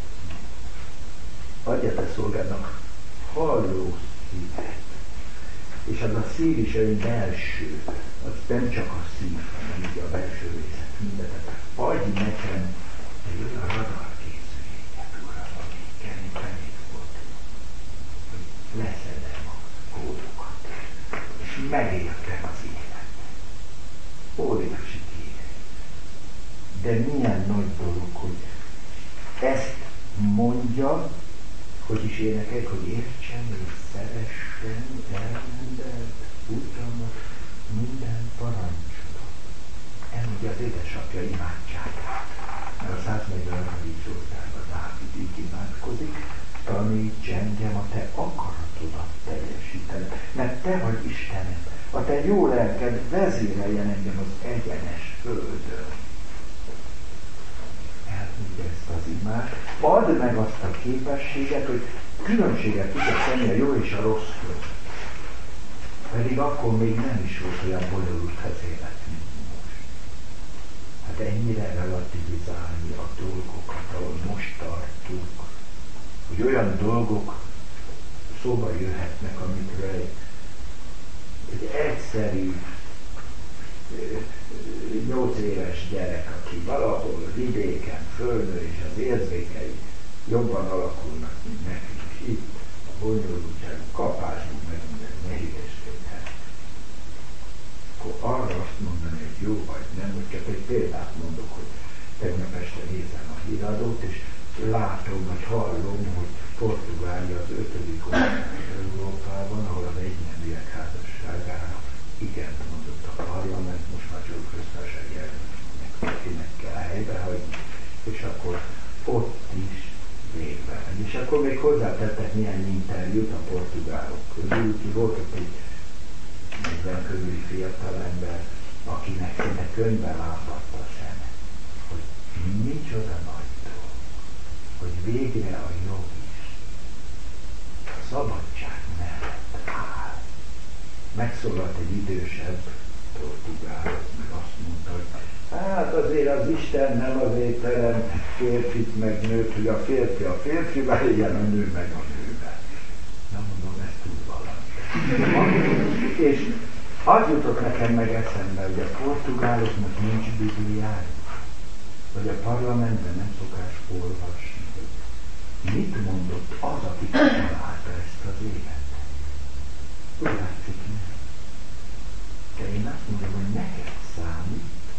Speaker 1: Adja te szolgádnak halló szívet. És az a szív is egy belső, az nem csak a szív, hanem ugye a belső részet mindent. Adj nekem egy olyan radarkészüléket, uram, amikkel én felét volt, hogy leszedem a kódokat, és megértem az életet. Óriási kérem. De milyen nagy dolog, hogy ezt mondja, hogy is énekeljük, hogy értsem és szeressem elrendelt utamat, minden parancsodat. Elmondja az édesapja imádságát, mert a száznegyvenharmadik Zsoltárban Dávid így imádkozik, taníts engem a te akaratodat teljesíteni, mert te vagy Istenem, a te jó lelked vezéreljen engem az egyenes földön. Elmondja ezt az imád, add meg azt a képességet, hogy különbséget tudja tenni a jó és a rossz között. Pedig akkor még nem is volt olyan bonyolult az élet, mint most. Hát ennyire relativizálni a dolgokat, ahol most tartunk, hogy olyan dolgok szóba jöhetnek, amikről egy, egy egyszerű nyolc éves gyerek, aki valahol vidéken fölnő, és az érzékei jobban alakulnak, mint nekünk. És itt a bonyolultság, kapásunk meg minden nehézséget. Akkor arra azt mondani, hogy jó vagy nem, hogy csak egy példát mondok, hogy tegnap este nézem a híradót, és látom, vagy hallom, hogy Portugália az ötödik ország Európában, ahol az egyneműek házasságára igent mondott a parlament, most már csak köztársaság elnöknek, akinek kell helybehagyni, és akkor ott is végbe megy. És akkor még hozzátettek néhány interjút a portugálok közül, úgyhogy volt ott egy negyven körüli fiatalember, akinek szinte könyvben látott a szeme, hogy micsoda nagy dolog, hogy végre a jog is a szabadság mellett áll. Megszólalt egy idősebb portugál, meg azt mondta, hogy hát azért az Isten nem azért teremt férfit meg nőt, hogy a férfi a férfivel legyen, a nő meg a nővel. Na mondom, ezt tud valami. És az jutott nekem meg eszembe, hogy a portugáloknak nincs Bibliájuk, vagy a parlamentben nem szokás olvasni, hogy mit mondott az, aki találta ezt az életet. Úgy látszik, nem. De én azt mondom, hogy neked számít,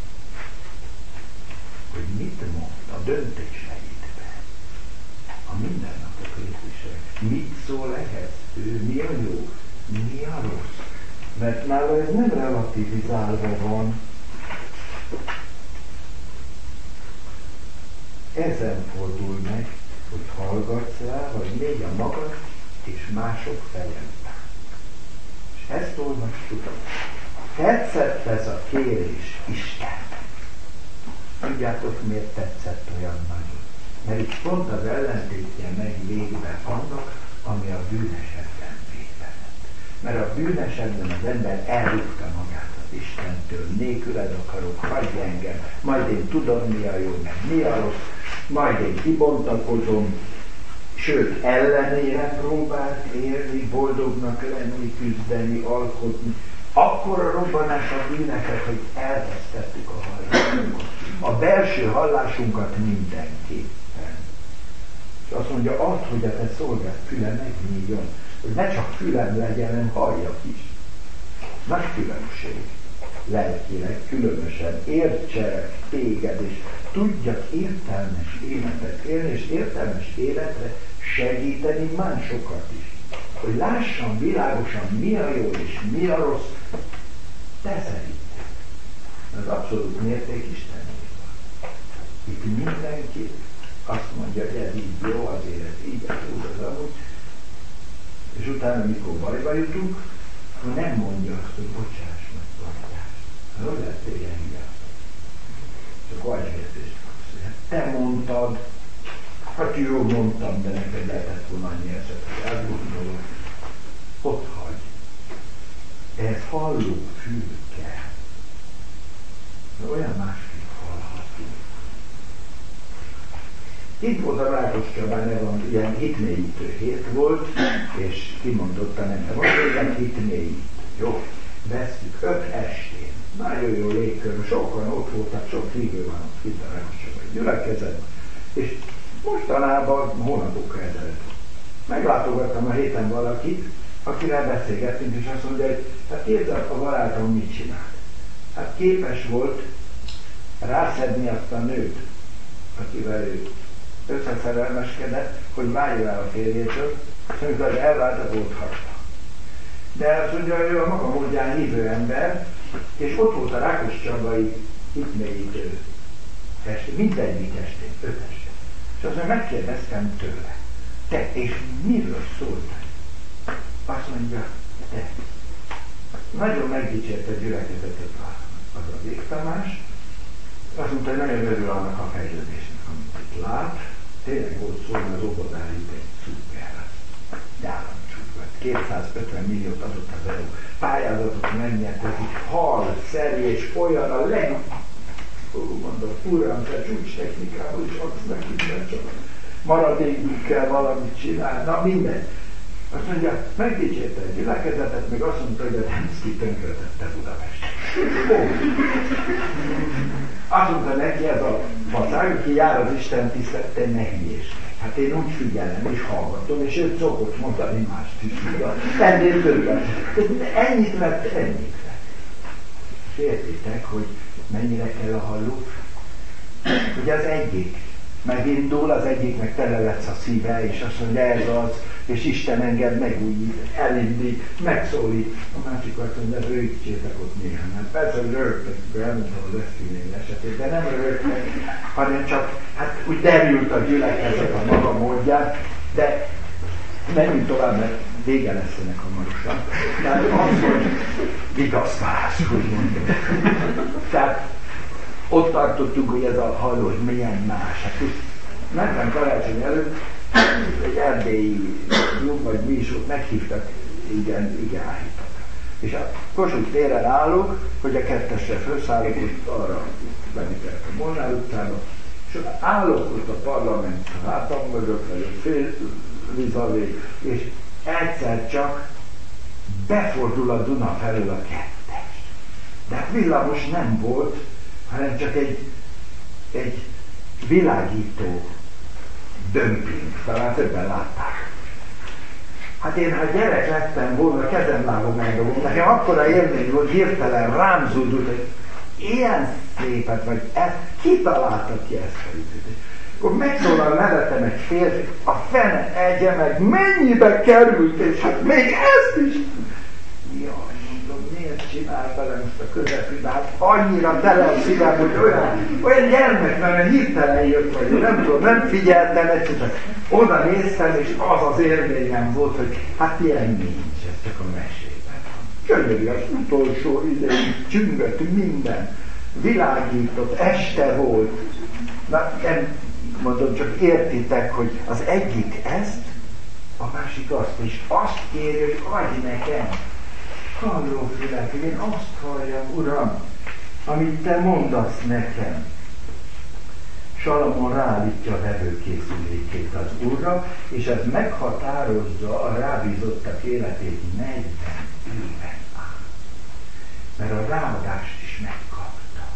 Speaker 1: hogy mit mond a döntéseidben, a mindennapok részése. Mit szól ehhez? Ő mi a jó? Mi a rossz? Mert nála ez nem relativizálva van. Ezen fordul meg, hogy hallgatsz rá, vagy még a magad és mások fejen. És ezt olvastuk. Tetszett ez a kérés Isten. Tudjátok, miért tetszett olyan nagyon? Mert itt pont az ellentétje megy végbe annak, ami a bűnesetben végbe lett. Mert a bűnesetben az ember elrúgta magát az Istentől, nélküled akarok, hagyj engem, majd én tudom, mi a jó, meg mi a rossz, majd én kibontakozom, sőt, ellenére próbált élni, boldognak lenni, küzdeni, alkotni. Akkor a robbanás a bűneket, hogy elvesztettük a hallásunkat. A belső hallásunkat mindenképpen. És azt mondja, add, hogy a te szolgád füle megnyíljon, hogy ne csak fülem legyen, hanem halljak is. Nagy különbség. Lelkileg különösen értselek téged, és tudjak értelmes életet élni, és értelmes életre segíteni másokat is. Hogy lássam világosan, mi a jó és mi a rossz, te szerinted. Az abszolút mérték Istennél van. Itt mindenki azt mondja, hogy ez így jó, azért ez így, ez úgy, az amúgy. És utána, mikor bajba jutunk, akkor nem mondja azt, hogy bocsáss meg, bocsáss. Hogy lehet téged hívják? Csak vajsértést kapsz. Hát te mondtad, hát jó mondtam, de neked lehetett volna annyi eset, hogy elgondolod. Ott hagy. Ez halló fül kell. De olyan másképp hallhatunk. Itt volt a Rákos Csabán, van ilyen hitmélyítő hét volt, és kimondottan nem, de most egy hitmélyítő. Jó, vesztük öt estén. Nagyon jó légkör, sokan ott voltak, sok hívő van ott itt a Rákos Csabai gyülekezet, és mostanában hónapokkal ezelőtt meglátogattam a héten valakit, akivel beszélgettünk, és azt mondja, hogy hát képzeld, a barátom mit csinált. Hát képes volt rászedni azt a nőt, akivel ő összeszerelmeskedett, hogy váljon el a férjétől, és amikor elváltak, ott hagyta. De azt mondja, ő a maga módján hívő ember, és ott volt a Rákos Csabai hitmélyítő estén, mindegyik estén, öt estén. És azt mondja, megkérdeztem tőle, te, és miről szóltál? Azt mondja, te. Nagyon megdicsérte a gyülekezetet az az Ég Tamás. Azt mondta, hogy nagyon örül annak a fejlődésnek, amit itt lát. Tényleg volt szó, mert az óvodán itt egy szuper gyáramcsúk. kétszázötven milliót adott az é u. Pályázatot megnyertezik, hal, szerés, olyan a leg... mondom, uram, te csúcs technikából is adsz nekik, mert csak maradékig kell valamit csinálni. Na minden. Azt mondja, megdicsérte a gyülekezetet, még azt mondta, hogy a Demszki tönkretette Budapestet. Azt mondta neki ez a faszág, aki jár az Isten tisztelete, ne hülyésnek. Hát én úgy figyelem és hallgatom, és ő szokott mondani mást is. Ennél többet. Ennyit lett, ennyit lett. És értitek, hogy mennyire kell a halló? Ugye az egyik megindul, az egyik meg tele lesz a szíve, és azt mondja, ez az, és Isten enged megújít, elindít, megszólít. A másik azt mondja, rögtsétek ott néha. Hát persze, hogy rögtök, elmondtam az eszküvény esetét, de nem rögtök, hanem csak, hát úgy derült a gyülekezet a maga módján, de menjünk tovább, mert vége lesz ennek a marusan. Tehát az, hogy vigasztalás, úgy mondjuk. Tehát ott tartottunk, hogy ez a halló, hogy milyen más. Hát úgy mentem karácsony előtt, egy erdélyi jó, vagy mi is ott meghívtak, igen, igen, állítottak. És a Kossuth téren állok, hogy a kettesre felszállok, ott arra bemitelt a Molnár utcába, és állok ott a parlament hátam mögött, vagy a fél vizalé, és egyszer csak befordul a Duna felől a kettes. De hát villamos nem volt, hanem csak egy, egy világító dömping, talán többen látták. Hát én, ha gyerek lettem volna, kezem lábom megdobom, nekem akkora élmény volt, hirtelen rám zúdult, hogy ilyen szépet, vagy ezt, ki találta ki ezt a ütőt? Akkor megszólal mellettem egy férfi, a fene egye meg, mennyibe került, és hát még ezt is, csinál vele most a közepű, de hát annyira tele a szívem, hogy olyan, olyan gyermek, mert hirtelen jött vagy, nem tudom, nem figyeltem, egyszer csak oda néztem, és az az élményem volt, hogy hát ilyen nincs, ez csak a mesében van. Gyönyörű, az utolsó idején csüngött minden, világított, este volt. Na, nem mondom, csak értitek, hogy az egyik ezt, a másik azt, és azt kéri, hogy adj nekem hallófület, hogy én azt halljam, Uram, amit te mondasz nekem. Salamon ráállítja a vevőkészülékét az Úrra, és ez meghatározza a rábízottak életét negyven éven át. Mert a ráadást is megkapta.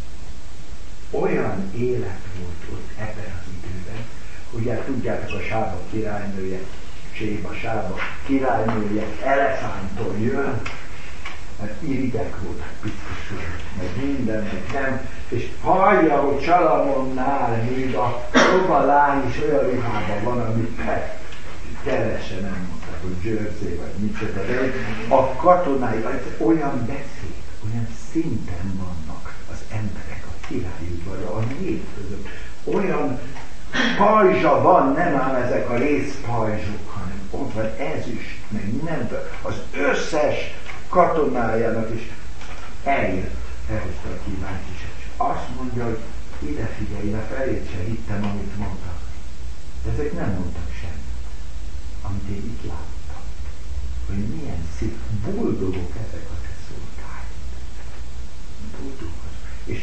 Speaker 1: Olyan élet volt ott ebben az időben, ugye tudjátok, a Sába királynője, Séba, Sába királynője elefántól jön, mert irigyek voltak biztos, meg minden, meg nem, és hallja, hogy Salamonnál még a szobalány is olyan ruhában van, amit keresse, nem mondták, hogy Jersey vagy micsoda, de a katonái, olyan beszéd, olyan szinten vannak az emberek a királyudvarra, a nép között, olyan pajzsa van, nem ám ezek a részpajzsok, hanem ott van ezüst, meg nem, az összes katonájának is eljött, elhozta a kíváncsiság. Azt mondja, hogy ide figyelj, a felét se hittem, amit mondtak. De ezek nem mondtak semmit, amit én itt láttam. Hogy milyen szép, boldogok ezek a te szolgáid. Boldogok. És,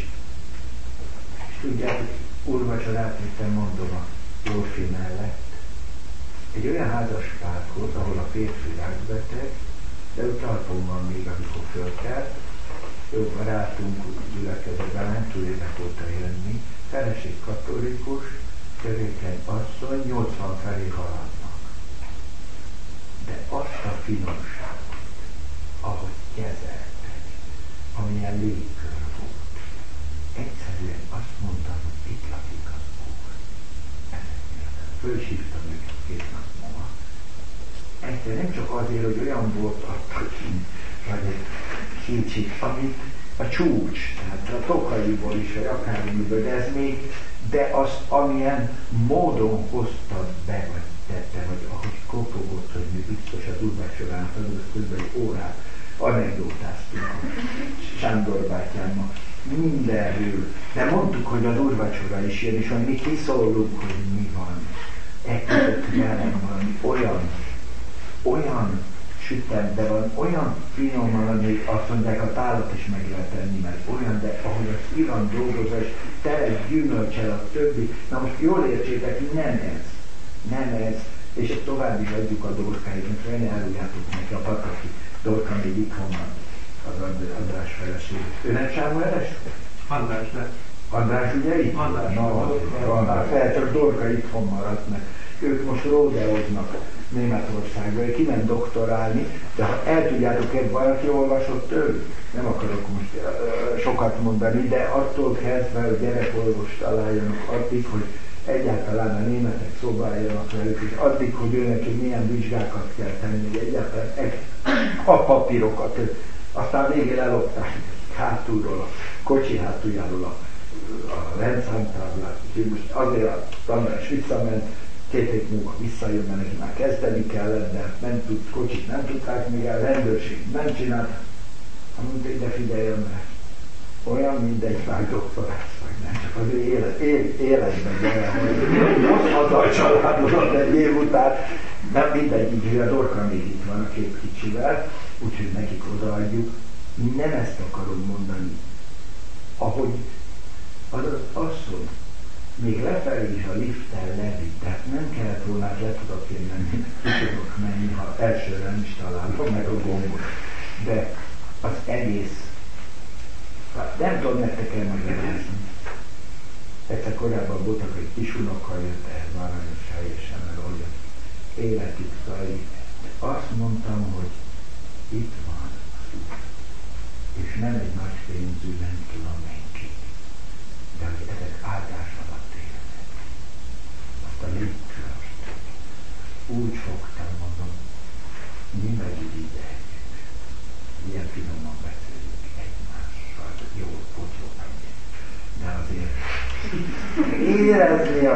Speaker 1: és tudjátok, úrvacsorát vittem, mondom, a Jófi mellett. Egy olyan házas pár volt, ahol a férfi rákbeteg, de ő talpon van még, amikor fölkelt. Jó barátunk gyülekezetben nem tud évek óta jönni. Feleség katolikus, törékeny asszony, nyolcvan felé haladnak. De azt a finomságot, ahogy kezeltek, amilyen légkör volt, egyszerűen azt mondtam, hogy itt lakik az Úr. Föl is hívtam őket két nap múlva. Egyszerűen nem csak azért, hogy olyan volt adtak ki, vagy egy kicsit, amit a csúcs, tehát a Tokaiból is, vagy akármiből, de ez még, de azt, amilyen módon hoztad be, vagy tette, vagy ahogy kopogott, hogy mi biztos az úrvacsorán, az kb. Egy órát anekdótáztunk Sándor bátyámmal, mindenről, de mondtuk, hogy az úrvacsora is jön, és hogy mi kiszólunk, hogy mi van. Ekközött velem valami olyan, olyan sütembe van, olyan finoman, hogy azt mondják, a tálat is meg lehet tenni, mert olyan, de ahogy az iran dolgozás, tele gyümölcsel a többi. Na most jól értsétek, nem ez, nem ez, és tovább is adjuk a Dorkáit, mert eláruljátok neki a Pataki Dorka még itthon van, az András feleség. Ő nem Sámueles?
Speaker 2: András, de.
Speaker 1: András ugye itt?
Speaker 2: András.
Speaker 1: Na, András, fel csak Dorka itthon maradt, mert ők most ródeoznak Németországba, kiment doktorálni, de ha el tudjátok, hogy valaki olvasott tőlük, nem akarok most uh, sokat mondani, de attól kezdve, hogy gyerekorvost találjanak, addig, hogy egyáltalán a németek szobáljanak velük, és addig, hogy őnek milyen vizsgákat kell tenni, hogy egyáltalán a papírokat, aztán végén ellopták hátulról, a kocsi hátuljáról a, a rendszámtáblát, úgyhogy most azért a Tamás visszament, két hét múlva visszajön, mert neki már kezdeni kellett, de nem tud, kocsit nem tudták még el, rendőrség nem csinált. Mondta, ide figyeljen, mert olyan mindegy már doktorász, vagy nem, csak az ő élet, él, életben olyan, most haza a családodat egy év után, nem mindegy, így, hogy a Dorka még itt van a két kicsivel, úgyhogy nekik odaadjuk. Nem ezt akarom mondani, ahogy az asszony még lefelé is a lifttel levitt, tehát nem kellett volna, le tudok én menni, tudok menni, ha elsőre nem is találom meg a gombot. De az egész, hát nem tudom nektek elmagyarázni. Egyszer korábban voltak, hogy kisunokkal jött ehhez aranyos helyesen, mert olyan életük zajlik. De azt mondtam, hogy itt van az Úr, és nem egy nagy pénzű, nem tudom mennyit, de hogy ezek áldás alatt élnek. Azt a légkört úgy fogtam, mondom, mi meg így ide együtt. Ilyen finoman beszél.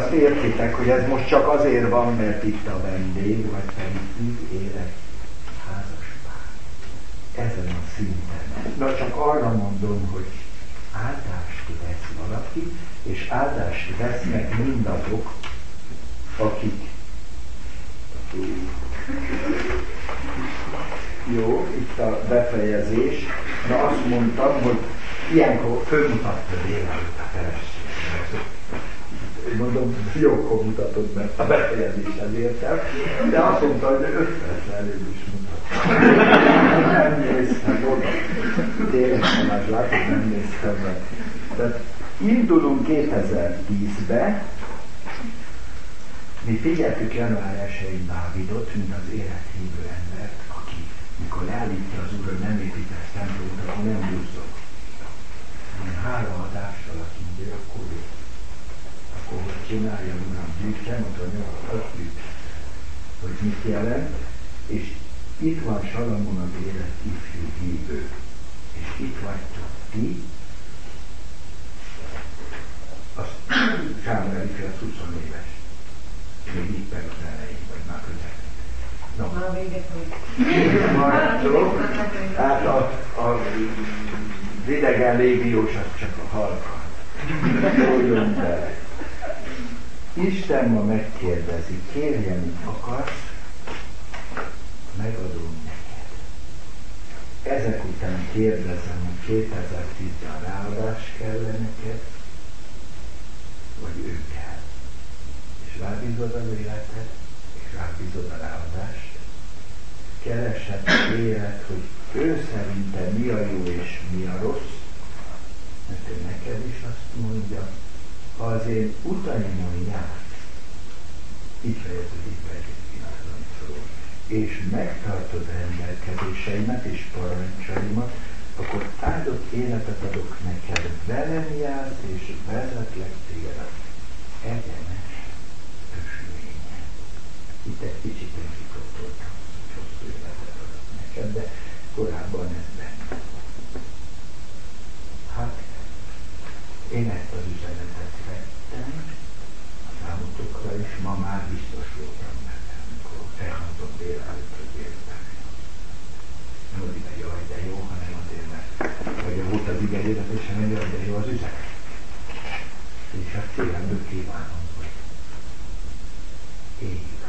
Speaker 1: azt értitek, hogy ez most csak azért van, mert itt a vendég, vagy pedig így élek házaspár. Ezen a szinten. Na csak arra mondom, hogy áldást vesz valaki, és áldást vesznek mindazok, akik jó, itt a befejezés. Na azt mondtam, hogy ilyenkor fölmutatta délelőtt a feleségem. Mondom, jókor mutatod, mert a befejezéshez értem, de azt mondta, hogy öt perc előbb is mutattam. Nem néztem oda. Tényleg, már látod, nem néztem meg. Tehát indulunk kétezer-tízbe, mi figyeltük január elsején Dávidot, mint az élethívő embert, aki, mikor leállítja az Úr, hogy nem építesz templomot, akkor nem búzzog. Hálahadással azt mondja, hogy akkor jó. Akkor hogy csinálja, Uram, gyűjtsem, az a nyolcat gyűjtsem. Hogy mit jelent? És itt van Salamon az élet ifjú hívő. És itt vagytok ti, azt Sámuel ifjú, az húsz éves. Még itt meg az elején, vagy már közepén. No.
Speaker 2: Már véget vagy.
Speaker 1: Hát a, a idegen légiós az csak a halka. Szóljon bele. Isten ma megkérdezi, kérje, mit akarsz, megadom neked. Ezek után kérdezem, hogy kétezer-tízben ráadás kell neked, vagy ő kell. És rábízod az életed, és rábízod a ráadást. Keresed, kéred, hogy ő szerinte mi a jó és mi a rossz, mert ő neked is azt mondja, ha az én utaimon jársz, így fejeződik be egy pillanatban szól, és megtartod rendelkezéseimet és parancsaimat, akkor áldott életet adok neked, velem jársz, és vezetlek téged az egyenes ösvényen. Itt egy kicsit önfitottam, hogy hosszú életet adok neked, de korábban ez benne. Hát, én ezt az üzenetet vettem a számotokra is, ma már biztos voltam benne, amikor elmondom délelőtt, hogy értem. Nem az ide, jaj, de jó, hanem azért, mert vagy volt az ige hirdetés, hanem jaj, de jó az üzenet. És azt szívemből kívánom, hogy élj.